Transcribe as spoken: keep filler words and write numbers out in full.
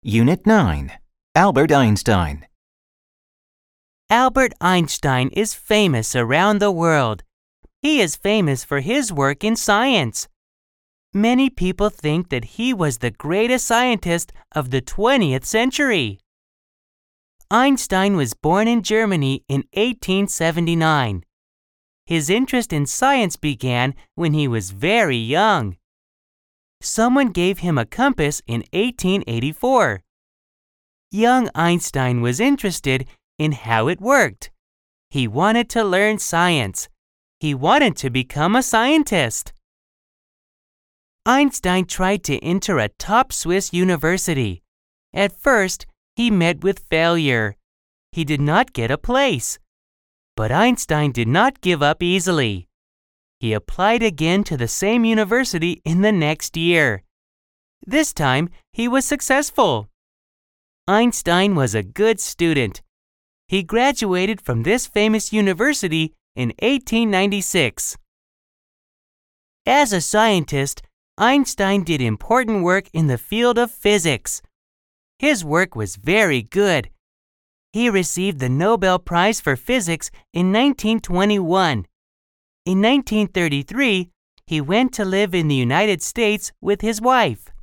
Unit nine. Albert Einstein. Albert Einstein is famous around the world. He is famous for his work in science. Many people think that he was the greatest scientist of the twentieth century. Einstein was born in Germany in eighteen seventy-nine. His interest in science began when he was very young. Someone gave him a compass in eighteen eighty-four. Young Einstein was interested in how it worked. He wanted to learn science. He wanted to become a scientist. Einstein tried to enter a top Swiss university. At first, he met with failure. He did not get a place. But Einstein did not give up easily. He applied again to the same university in the next year. This time, he was successful. Einstein was a good student. He graduated from this famous university in eighteen ninety-six. As a scientist, Einstein did important work in the field of physics. His work was very good. He received the Nobel Prize for Physics in nineteen twenty-one. In nineteen thirty-three, he went to live in the United States with his wife.